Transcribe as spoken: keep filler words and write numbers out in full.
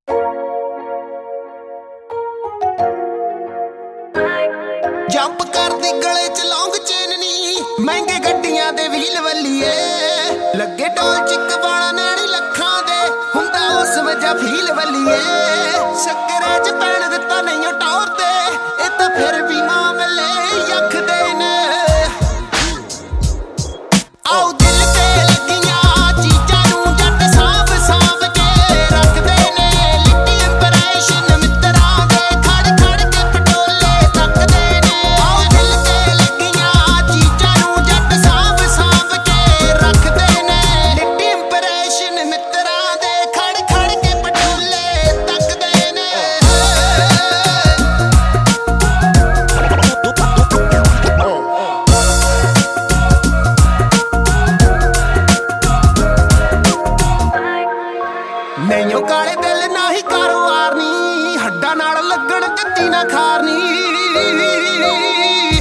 Jump ਕਰਦੀ ਗਲੇ ਚ ਲੌਂਗ ਚੇਨ ਨੀ, ਮਹਿੰਗੇ ਗੱਡੀਆਂ ਦੇ ਵੀਲ ਵੱਲੀਏ। ਲੱਗੇ ਡੋਲ ਚਿੱਕ ਵਾਲਾ ਨੈਣੀ ਲੱਖਾਂ ਦੇ, ਹੁੰਦਾ ਉਸ ਵਜਾ ਫੀਲ ਵੱਲੀਏ। ਸ਼ੱਕਰੇ ਚ ਪੈਣ ਦਿੱਤਾ ਨਹੀਂ ਉਹ ਟੌਰ ਤੇ, ਇਹ ਤਾਂ ਫਿਰ ਵੀ ਮਾਮਲੇ ਯਖਦੇ ਨੇ। ਆਓ ਦਿਲ ਤੇ ਲੱਗੀਆਂ ਚੀਜ਼ਾਂ ਨੂੰ ਜੱਟ ਸਾਂਭ ਸਾਂਭ ਕੇ ਰੱਖਦੇ ਨੇ। ਲਿੱਟੀ ਇੰਪਰੈਸ਼ਨ ਮਿੱਤਰਾਂ ਦੇ ਖੜ ਖੜ ਕੇ ਪਟੋਲੇ ਤੱਕਦੇ ਨੇ। ਆਓ ਦਿਲ ਤੇ ਲੱਗੀਆਂ ਚੀਜ਼ਾਂ ਨੂੰ ਜੱਟ ਸਾਂਭ ਸਾਂਭ ਕੇ ਰੱਖਦੇ ਨੇ। ਲਿੱਟੀ ਇੰਪਰੈਸ਼ਨ ਮਿੱਤਰਾਂ ਦੇ ਖੜ ਖੜ ਕੇ ਪਟੋਲੇ ਤੱਕਦੇ ਨੇ। ਨਹੀਂਓ ਕਾਲੇ ਦਿਲ ਨਾ ਹੀ ਕਾਰੋਬਾਰ ਨੀ, ਹੱਡਾਂ ਨਾਲ ਲੱਗਣ ਦਿੱਤੀ ਨਾ ਖਾਰਨੀ।